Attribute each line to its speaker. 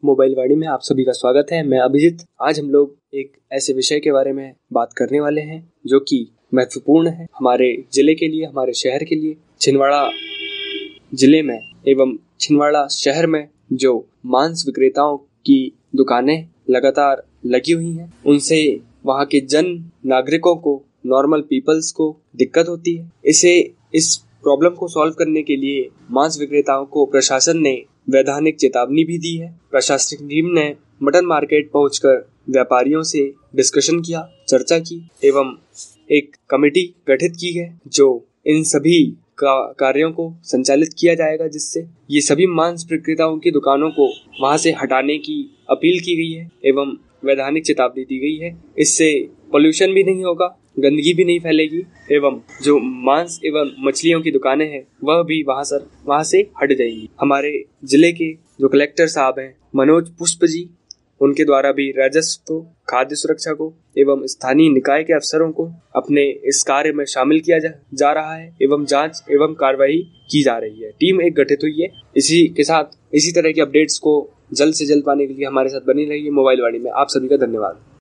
Speaker 1: Mobile वाणी में आप सभी का स्वागत है। मैं अभिजीत। आज हम लोग एक ऐसे विषय के बारे में बात करने वाले हैं जो कि महत्वपूर्ण है हमारे जिले के लिए, हमारे शहर के लिए। छिंदवाड़ा जिले में एवं छिंदवाड़ा शहर में जो मांस विक्रेताओं की दुकानें लगातार लगी हुई हैं, उनसे वहाँ के जन नागरिकों को, नॉर्मल पीपल्स को दिक्कत होती है। इस प्रॉब्लम को सॉल्व करने के लिए मांस विक्रेताओं को प्रशासन ने वैधानिक चेतावनी भी दी है। प्रशासनिक टीम ने मटन मार्केट पहुंचकर व्यापारियों से डिस्कशन किया, चर्चा की एवं एक कमेटी गठित की है जो इन सभी कार्यों को संचालित किया जाएगा, जिससे ये सभी मांस विक्रेताओं की दुकानों को वहां से हटाने की अपील की गई है एवं वैधानिक चेतावनी दी गई है। इससे पोल्यूशन भी नहीं होगा, गंदगी भी नहीं फैलेगी एवं जो मांस एवं मछलियों की दुकानें हैं वह भी वहां से हट जाएंगी। हमारे जिले के जो कलेक्टर साहब हैं मनोज पुष्प जी, उनके द्वारा भी राजस्व, खाद्य सुरक्षा को एवं स्थानीय निकाय के अफसरों को अपने इस कार्य में शामिल किया जा रहा है एवं जांच एवं कार्रवाई की जा रही है। टीम एक गठित हुई है। इसी के साथ इसी तरह के अपडेट्स को जल्द से जल्द पाने के लिए हमारे साथ बनी रहिए मोबाइल वाणी में। आप सभी का धन्यवाद।